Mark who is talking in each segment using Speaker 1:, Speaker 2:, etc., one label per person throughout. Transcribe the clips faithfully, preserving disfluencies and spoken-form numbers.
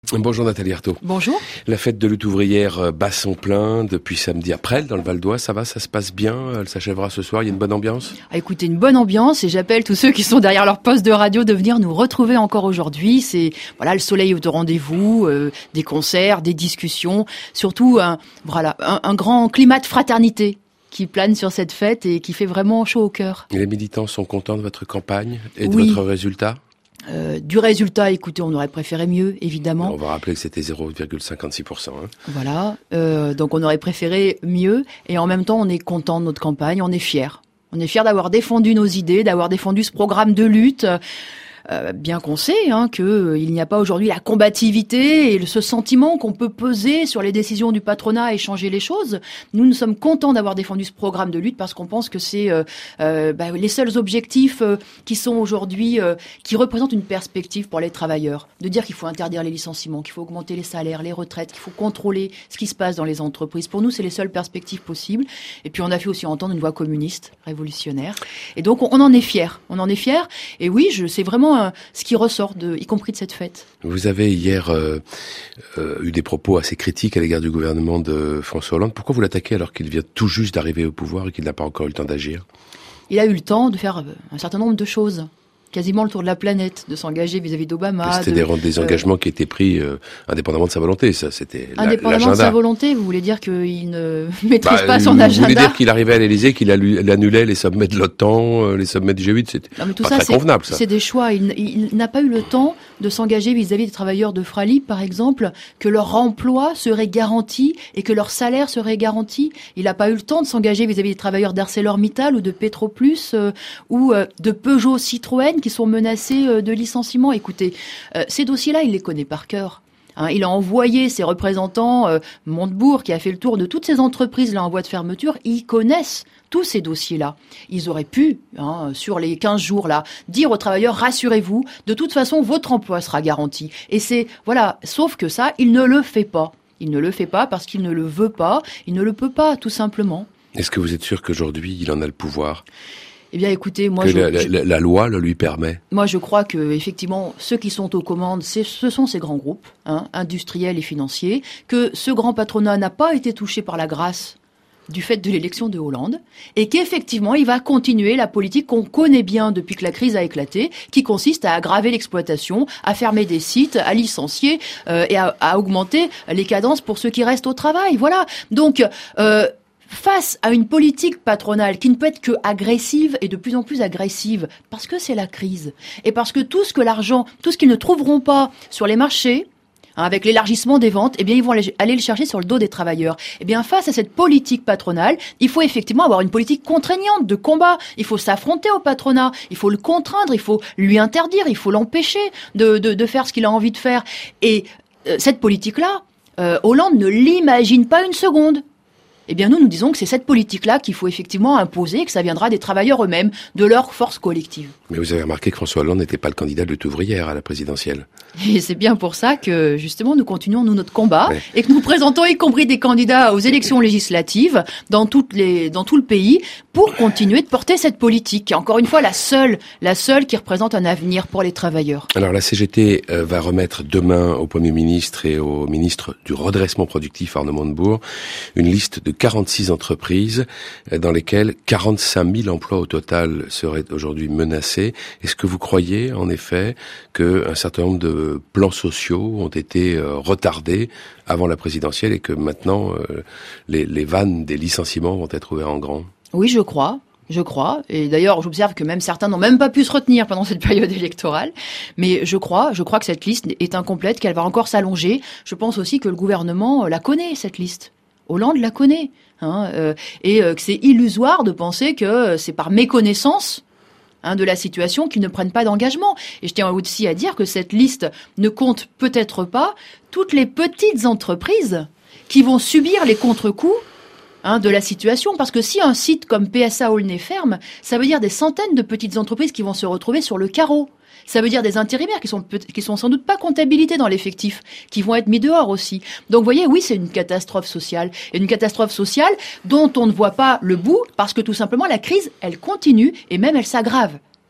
Speaker 1: Bonjour Nathalie Arthaud.
Speaker 2: Bonjour.
Speaker 1: La fête de lutte ouvrière bat son plein depuis samedi après dans le Val d'Oise. Ça va, ça se passe bien? Elle s'achèvera ce soir, il y a une bonne ambiance?
Speaker 2: Ah, écoutez, une bonne ambiance, et j'appelle tous ceux qui sont derrière leur poste de radio de venir nous retrouver encore aujourd'hui. C'est voilà, le soleil au rendez-vous, euh, des concerts, des discussions, surtout un, voilà, un, un grand climat de fraternité qui plane sur cette fête et qui fait vraiment chaud au cœur.
Speaker 1: Et les militants sont contents de votre campagne et de
Speaker 2: oui.
Speaker 1: votre résultat?
Speaker 2: Euh, du résultat, écoutez, on aurait préféré mieux, évidemment.
Speaker 1: On va rappeler que c'était zéro virgule cinquante-six pour cent. Hein.
Speaker 2: Voilà, euh, donc on aurait préféré mieux, et en même temps, on est content de notre campagne, on est fiers. On est fiers d'avoir défendu nos idées, d'avoir défendu ce programme de lutte. Euh, bien qu'on sait hein, qu'il euh, n'y a pas aujourd'hui la combativité et ce sentiment qu'on peut peser sur les décisions du patronat et changer les choses. Nous, nous sommes contents d'avoir défendu ce programme de lutte parce qu'on pense que c'est euh, euh, bah, les seuls objectifs euh, qui sont aujourd'hui, euh, qui représentent une perspective pour les travailleurs. De dire qu'il faut interdire les licenciements, qu'il faut augmenter les salaires, les retraites, qu'il faut contrôler ce qui se passe dans les entreprises. Pour nous, c'est les seules perspectives possibles. Et puis, on a fait aussi entendre une voix communiste, révolutionnaire. Et donc, on, on en est fiers. On en est fiers. Et oui, je, c'est vraiment ce qui ressort, de, y compris de cette fête.
Speaker 1: Vous avez hier euh, euh, eu des propos assez critiques à l'égard du gouvernement de François Hollande. Pourquoi vous l'attaquez alors qu'il vient tout juste d'arriver au pouvoir et qu'il n'a pas encore eu le temps d'agir?
Speaker 2: Il a eu le temps de faire un certain nombre de choses. Quasiment le tour de la planète, de s'engager vis-à-vis d'Obama.
Speaker 1: C'était
Speaker 2: de,
Speaker 1: des, des engagements euh, qui étaient pris euh, indépendamment de sa volonté, ça, c'était la,
Speaker 2: indépendamment
Speaker 1: l'agenda.
Speaker 2: de sa volonté, vous voulez dire qu'il ne maîtrise bah, pas son
Speaker 1: vous
Speaker 2: agenda?
Speaker 1: Vous voulez dire qu'il arrivait à l'Élysée, qu'il annulait les sommets de l'OTAN, euh, les sommets du G huit, c'était non, mais tout pas ça, très
Speaker 2: c'est,
Speaker 1: convenable, ça.
Speaker 2: C'est des choix. Il, il n'a pas eu le temps de s'engager vis-à-vis des travailleurs de Fralib, par exemple, que leur emploi serait garanti et que leur salaire serait garanti. Il n'a pas eu le temps de s'engager vis-à-vis des travailleurs d'ArcelorMittal ou de Petroplus euh, ou euh, de Peugeot Citroën qui sont menacés de licenciement. Écoutez, euh, ces dossiers-là, il les connaît par cœur. Hein, il a envoyé ses représentants, euh, Montebourg, qui a fait le tour de toutes ces entreprises là en voie de fermeture. Ils connaissent tous ces dossiers-là. Ils auraient pu, hein, sur les quinze jours là, dire aux travailleurs, rassurez-vous, de toute façon, votre emploi sera garanti. Et c'est, voilà, sauf que ça, il ne le fait pas. Il ne le fait pas parce qu'il ne le veut pas. Il ne le peut pas, tout simplement.
Speaker 1: Est-ce que vous êtes sûr qu'aujourd'hui, il en a le pouvoir ?
Speaker 2: Eh bien, écoutez, moi,
Speaker 1: que
Speaker 2: je,
Speaker 1: la, la,
Speaker 2: je,
Speaker 1: la loi le lui permet.
Speaker 2: Moi, je crois que effectivement, ceux qui sont aux commandes, c'est, ce sont ces grands groupes, hein, industriels et financiers, que ce grand patronat n'a pas été touché par la grâce du fait de l'élection de Hollande, et qu'effectivement, il va continuer la politique qu'on connaît bien depuis que la crise a éclaté, qui consiste à aggraver l'exploitation, à fermer des sites, à licencier euh, et à, à augmenter les cadences pour ceux qui restent au travail. Voilà. Donc. Euh, Face à une politique patronale qui ne peut être que agressive et de plus en plus agressive, parce que c'est la crise, et parce que tout ce que l'argent, tout ce qu'ils ne trouveront pas sur les marchés, hein, avec l'élargissement des ventes, eh bien ils vont aller, aller le chercher sur le dos des travailleurs. Eh bien face à cette politique patronale, il faut effectivement avoir une politique contraignante de combat. Il faut s'affronter au patronat, il faut le contraindre, il faut lui interdire, il faut l'empêcher de, de, de faire ce qu'il a envie de faire. Et euh, cette politique-là, euh, Hollande ne l'imagine pas une seconde. Eh bien, nous, nous disons que c'est cette politique-là qu'il faut effectivement imposer, que ça viendra des travailleurs eux-mêmes, de leur force collective.
Speaker 1: Mais vous avez remarqué que François Hollande n'était pas le candidat de lutte ouvrière à la présidentielle.
Speaker 2: Et c'est bien pour ça que, justement, nous continuons, nous, notre combat, ouais. Et que nous présentons, y compris des candidats aux élections législatives, dans toutes les, dans tout le pays, pour continuer de porter cette politique. Encore une fois, la seule, la seule qui représente un avenir pour les travailleurs.
Speaker 1: Alors, la C G T euh, va remettre demain au Premier ministre et au ministre du redressement productif, Arnaud Montebourg, une liste de quarante-six entreprises dans lesquelles quarante-cinq mille emplois au total seraient aujourd'hui menacés. Est-ce que vous croyez, en effet, qu'un certain nombre de plans sociaux ont été euh, retardés avant la présidentielle et que maintenant euh, les, les vannes des licenciements vont être ouverts en grand?
Speaker 2: Oui, je crois. Je crois, et d'ailleurs j'observe que même certains n'ont même pas pu se retenir pendant cette période électorale, mais je crois, je crois que cette liste est incomplète, qu'elle va encore s'allonger. Je pense aussi que le gouvernement la connaît, cette liste. Hollande la connaît, hein, euh, et euh, que c'est illusoire de penser que euh, c'est par méconnaissance hein, de la situation qu'ils ne prennent pas d'engagement. Et je tiens aussi à dire que cette liste ne compte peut-être pas toutes les petites entreprises qui vont subir les contre-coups Hein, de la situation, parce que si un site comme P S A Aulnay ferme, ça veut dire des centaines de petites entreprises qui vont se retrouver sur le carreau. Ça veut dire des intérimaires qui sont qui sont sans doute pas comptabilisés dans l'effectif, qui vont être mis dehors aussi. Donc vous voyez, oui, c'est une catastrophe sociale, et une catastrophe sociale dont on ne voit pas le bout, parce que tout simplement la crise, elle continue et même elle s'aggrave.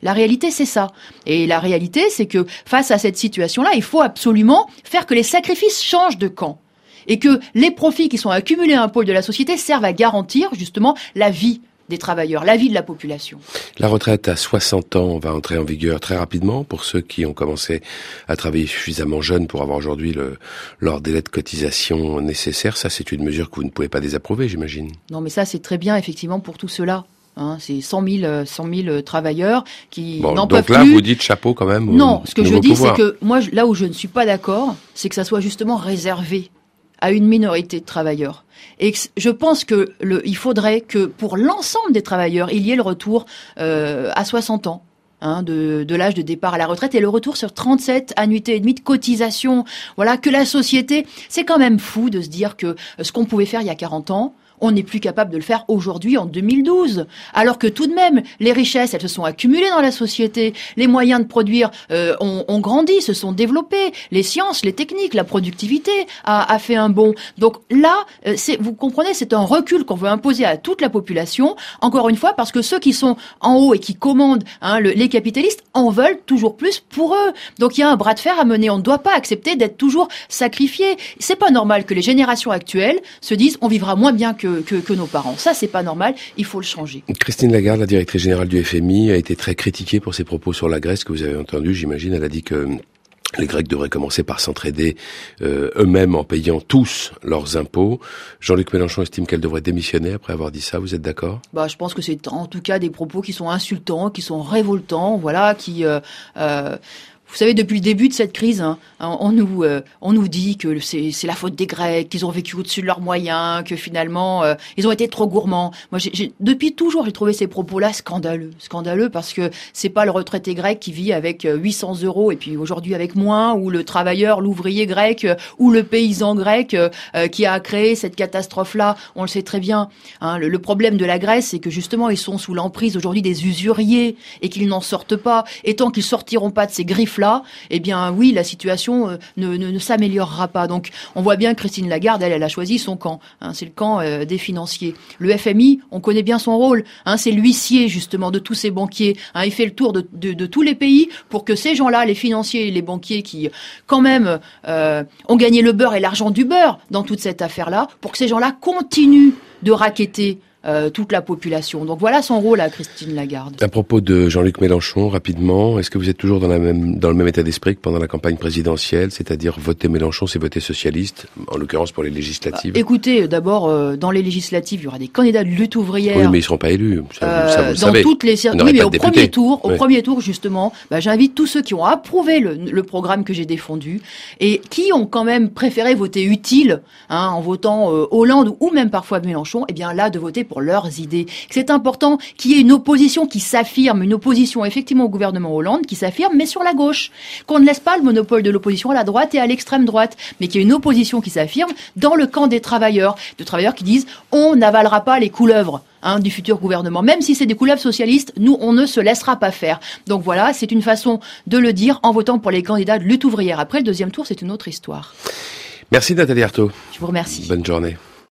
Speaker 2: La réalité, c'est ça. Et la réalité, c'est que face à cette situation-là, il faut absolument faire que les sacrifices changent de camp. Et que les profits qui sont accumulés à un pôle de la société servent à garantir justement la vie des travailleurs, la vie de la population.
Speaker 1: La retraite à soixante ans va entrer en vigueur très rapidement pour ceux qui ont commencé à travailler suffisamment jeunes pour avoir aujourd'hui le, leur délai de cotisation nécessaire. Ça, c'est une mesure que vous ne pouvez pas désapprouver, j'imagine.
Speaker 2: Non, mais ça, c'est très bien, effectivement, pour tout cela. Hein, c'est cent mille travailleurs qui
Speaker 1: bon,
Speaker 2: n'en peuvent plus.
Speaker 1: Donc là, vous dites chapeau quand même.
Speaker 2: Non, ce que je dis,
Speaker 1: pouvoir.
Speaker 2: c'est que moi, là où je ne suis pas d'accord, c'est que ça soit justement réservé à une minorité de travailleurs. Et je pense que le, il faudrait que pour l'ensemble des travailleurs, il y ait le retour euh, à soixante ans. Hein, de, de l'âge de départ à la retraite et le retour sur trente-sept annuités et demie de cotisation. Voilà, que la société, c'est quand même fou de se dire que ce qu'on pouvait faire il y a quarante ans, on n'est plus capable de le faire aujourd'hui en deux mille douze. Alors que tout de même, les richesses, elles se sont accumulées dans la société. Les moyens de produire euh, ont, ont grandi, se sont développés. Les sciences, les techniques, la productivité a, a fait un bond. Donc là, euh, c'est, vous comprenez, c'est un recul qu'on veut imposer à toute la population. Encore une fois, parce que ceux qui sont en haut et qui commandent, hein, le, les capitalistes, en veulent toujours plus pour eux. Donc il y a un bras de fer à mener. On ne doit pas accepter d'être toujours sacrifié. C'est pas normal que les générations actuelles se disent on vivra moins bien que Que, que nos parents. Ça, c'est pas normal, il faut le changer.
Speaker 1: Christine Lagarde, la directrice générale du F M I, a été très critiquée pour ses propos sur la Grèce que vous avez entendu, j'imagine. Elle a dit que les Grecs devraient commencer par s'entraider euh, eux-mêmes en payant tous leurs impôts. Jean-Luc Mélenchon estime qu'elle devrait démissionner après avoir dit ça. Vous êtes d'accord ?
Speaker 2: Bah, je pense que c'est en tout cas des propos qui sont insultants, qui sont révoltants, voilà, qui... Euh, euh, Vous savez, depuis le début de cette crise, hein, on nous euh, on nous dit que c'est c'est la faute des Grecs, qu'ils ont vécu au-dessus de leurs moyens, que finalement euh, ils ont été trop gourmands. Moi, j'ai, j'ai, depuis toujours, j'ai trouvé ces propos-là scandaleux, scandaleux parce que c'est pas le retraité grec qui vit avec huit cents euros et puis aujourd'hui avec moins, ou le travailleur, l'ouvrier grec, ou le paysan grec euh, qui a créé cette catastrophe-là. On le sait très bien. Hein, le, le problème de la Grèce, c'est que justement ils sont sous l'emprise aujourd'hui des usuriers et qu'ils n'en sortent pas. Et tant qu'ils sortiront pas de ces griffes là, eh bien oui, la situation euh, ne, ne, ne s'améliorera pas. Donc on voit bien que Christine Lagarde, elle, elle a choisi son camp. Hein, c'est le camp euh, des financiers. Le F M I, on connaît bien son rôle. Hein, c'est l'huissier justement de tous ces banquiers. Hein, il fait le tour de, de, de tous les pays pour que ces gens-là, les financiers et les banquiers qui quand même euh, ont gagné le beurre et l'argent du beurre dans toute cette affaire-là, pour que ces gens-là continuent de racketter Euh, toute la population. Donc voilà son rôle à Christine Lagarde.
Speaker 1: À propos de Jean-Luc Mélenchon, rapidement, est-ce que vous êtes toujours dans, la même, dans le même état d'esprit que pendant la campagne présidentielle, c'est-à-dire voter Mélenchon, c'est voter socialiste, en l'occurrence pour les législatives ?
Speaker 2: Bah, écoutez, d'abord, euh, dans les législatives, il y aura des candidats de lutte ouvrière.
Speaker 1: Oui, mais ils ne seront pas élus, ça,
Speaker 2: euh,
Speaker 1: ça vous le
Speaker 2: dans
Speaker 1: savez.
Speaker 2: toutes les circuits, oui, mais au premier tour, au oui. premier tour justement, bah, j'invite tous ceux qui ont approuvé le, le programme que j'ai défendu et qui ont quand même préféré voter utile, hein, en votant euh, Hollande ou même parfois Mélenchon, eh bien là de voter pour leurs idées. C'est important qu'il y ait une opposition qui s'affirme, une opposition effectivement au gouvernement Hollande qui s'affirme, mais sur la gauche. Qu'on ne laisse pas le monopole de l'opposition à la droite et à l'extrême droite, mais qu'il y ait une opposition qui s'affirme dans le camp des travailleurs, de travailleurs qui disent on n'avalera pas les couleuvres. Hein, du futur gouvernement. Même si c'est des couleuvres socialistes, nous, on ne se laissera pas faire. Donc voilà, c'est une façon de le dire en votant pour les candidats de lutte ouvrière. Après, le deuxième tour, c'est une autre histoire.
Speaker 1: Merci Nathalie Arthaud.
Speaker 2: Je vous remercie.
Speaker 1: Bonne journée.